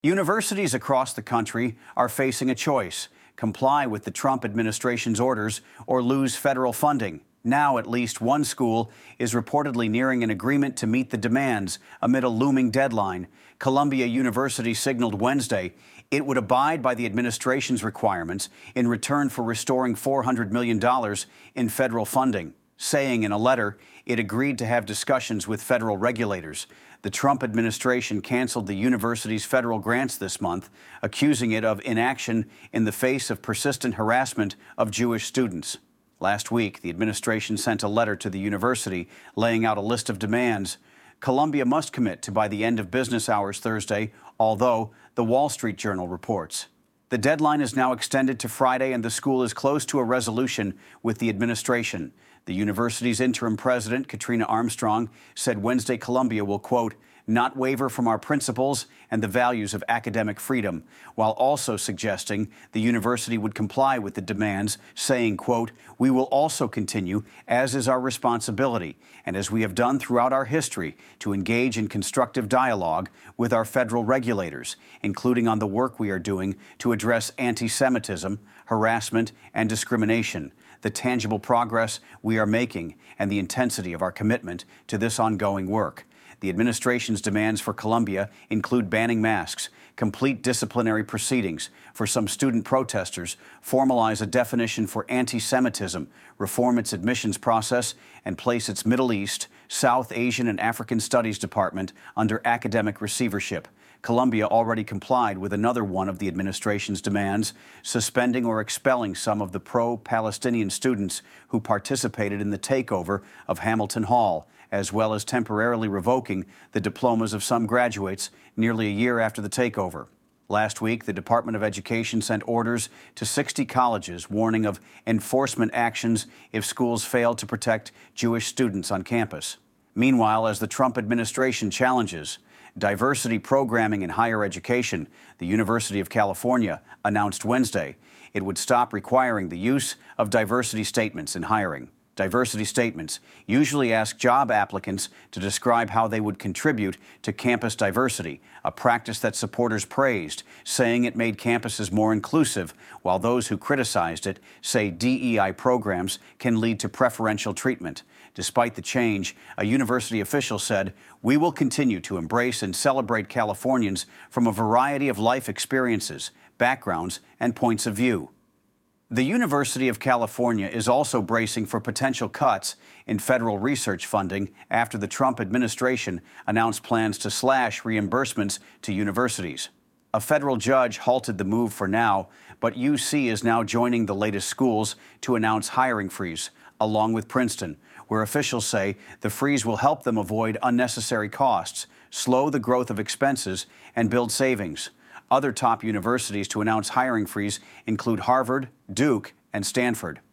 Universities across the country are facing a choice: comply with the Trump administration's orders or lose federal funding. Now, at least one school is reportedly nearing an agreement to meet the demands amid a looming deadline. Columbia University signaled Wednesday it would abide by the administration's requirements in return for restoring $400 million in federal funding, saying in a letter it agreed to have discussions with federal regulators. The Trump administration canceled the university's federal grants this month, accusing it of inaction in the face of persistent harassment of Jewish students. Last week, the administration sent a letter to the university laying out a list of demands. Columbia must commit to by the end of business hours Thursday, although the Wall Street Journal reports the deadline is now extended to Friday, and the school is close to a resolution with the administration. The university's interim president, Katrina Armstrong, said Wednesday Columbia will, quote, not waver from our principles and the values of academic freedom, while also suggesting the university would comply with the demands, saying, quote, we will also continue, as is our responsibility, and as we have done throughout our history, to engage in constructive dialogue with our federal regulators, including on the work we are doing to address anti-Semitism, harassment, and discrimination, the tangible progress we are making, and the intensity of our commitment to this ongoing work. The administration's demands for Columbia include banning masks, complete disciplinary proceedings for some student protesters, formalize a definition for anti-Semitism, reform its admissions process, and place its Middle East, South Asian, and African Studies Department under academic receivership. Columbia already complied with another one of the administration's demands, suspending or expelling some of the pro-Palestinian students who participated in the takeover of Hamilton Hall, as well as temporarily revoking the diplomas of some graduates nearly a year after the takeover. Last week, the Department of Education sent orders to 60 colleges warning of enforcement actions if schools fail to protect Jewish students on campus. Meanwhile, as the Trump administration challenges diversity programming in higher education, the University of California announced Wednesday it would stop requiring the use of diversity statements in hiring. Diversity statements usually ask job applicants to describe how they would contribute to campus diversity, a practice that supporters praised, saying it made campuses more inclusive, while those who criticized it say DEI programs can lead to preferential treatment. Despite the change, a university official said, we will continue to embrace and celebrate Californians from a variety of life experiences, backgrounds, and points of view. The University of California is also bracing for potential cuts in federal research funding after the Trump administration announced plans to slash reimbursements to universities. A federal judge halted the move for now, but UC is now joining the latest schools to announce hiring freeze, along with Princeton, where officials say the freeze will help them avoid unnecessary costs, slow the growth of expenses, and build savings. Other top universities to announce hiring freeze include Harvard, Duke, and Stanford.